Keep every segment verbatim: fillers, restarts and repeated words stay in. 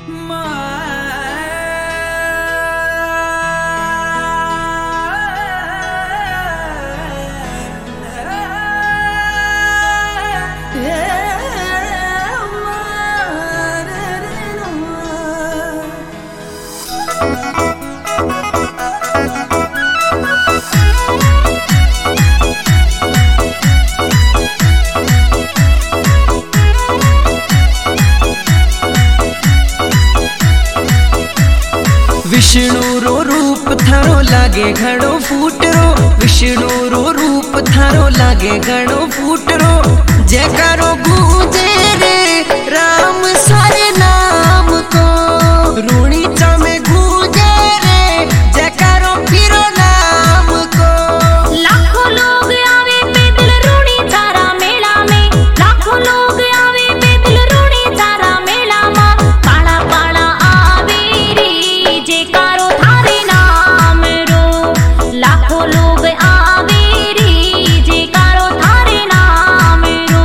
विष्णु रो रूप थारो लागे घणो फूटरो, विष्णु रो रूप थारो लागे घणो फूटरो। जयकारो गूंजे रे राम सारे नाम को, रूणी चामे गूंजे रे जयकारो फिरो नाम को। लाखों लोग आवे पैदल रूणी थारा मेला में, लाखों लोग आवे पैदल रूणी थारा मेला में। पाड़ा पाड़ा आवे रे जयकारो थारे नाम रो, लाखों लोग आवे रे जयकारो थारे नाम रो।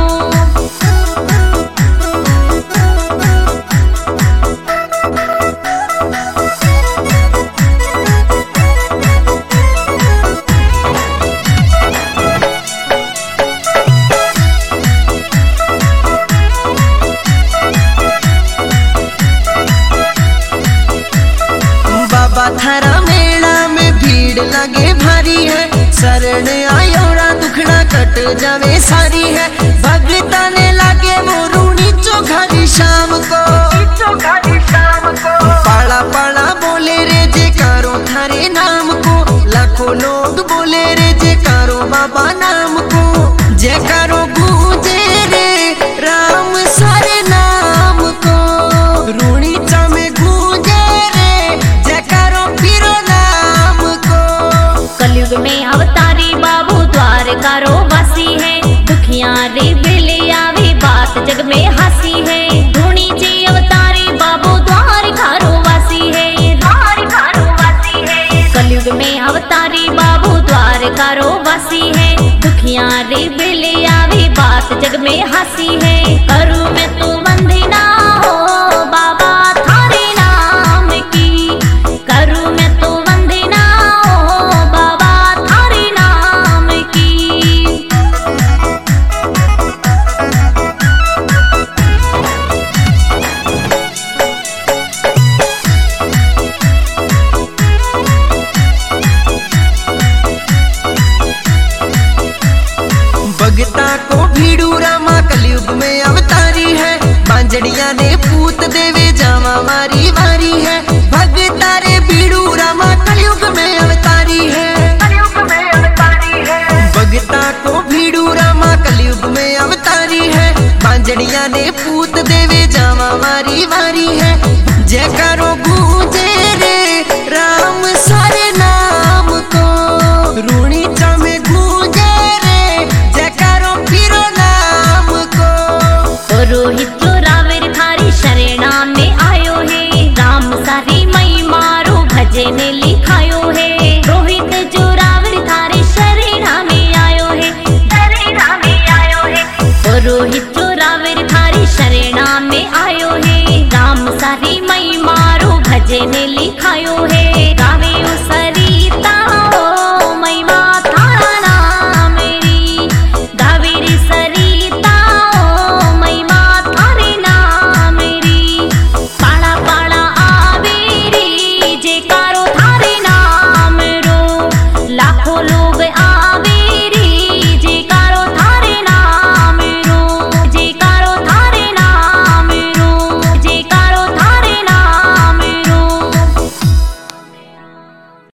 बाबा थारा मेला में भीड़ लगे भारी है, शरण आयोड़ा दुखड़ा कट जावे सारी है। भगता ने लागे मोरूनी चौघारी शाम को, पाला पाला बोले रे जयकारो थारे नाम को, लाखों लोग बोले रे जयकारो बाबा नाम को। जयकारो गूंजे रे राम सारे नाम को, रूणी चामे गूंजे रे जयकारो फिरो नाम को। कलयुग में अवतारी बाबू द्वारकारो वासी है, दुखिया रे बेले आवे बात जग में हंसी है। धूणी जी अवतारी बाबू द्वारकारो वासी है, द्वारकारो वासी है। कलयुग में अवतारी बाबू द्वारकारो वासी है, दुखिया रे बेले आवे बात जग में हंसी है। करूँ मैं तू वंदना हो बाबा थारे नाम की, करूँ मैं तू वंदना हो बाबा थारे नाम की। भगता को भीड़ू रामा कलयुग में अवतारी है, बांजड़िया ने पूत देवे जावा मारी वारी है। भगता रे भीड़ू रामा कलयुग में अवतारी है, भगता को भीड़ू रामा कलयुग में अवतारी है। बांजड़िया ने पूत देवे जावा मारी वारी है। जयकारो गूंजे रे राम सारे नाम को, रूणी चामे गूंजे रे जयकारो फिरो नाम को। रोहित जोरावर थारी शरणा में आयो है, राम सारी मई मारो भजन लिखायो है। रोहित जोरावर थारी शरणा में आयो है, शरणा में आयो है। रोहित जोरावर थारी शरणा में आयो है, राम सारी मई मारो भजन लिखायो है।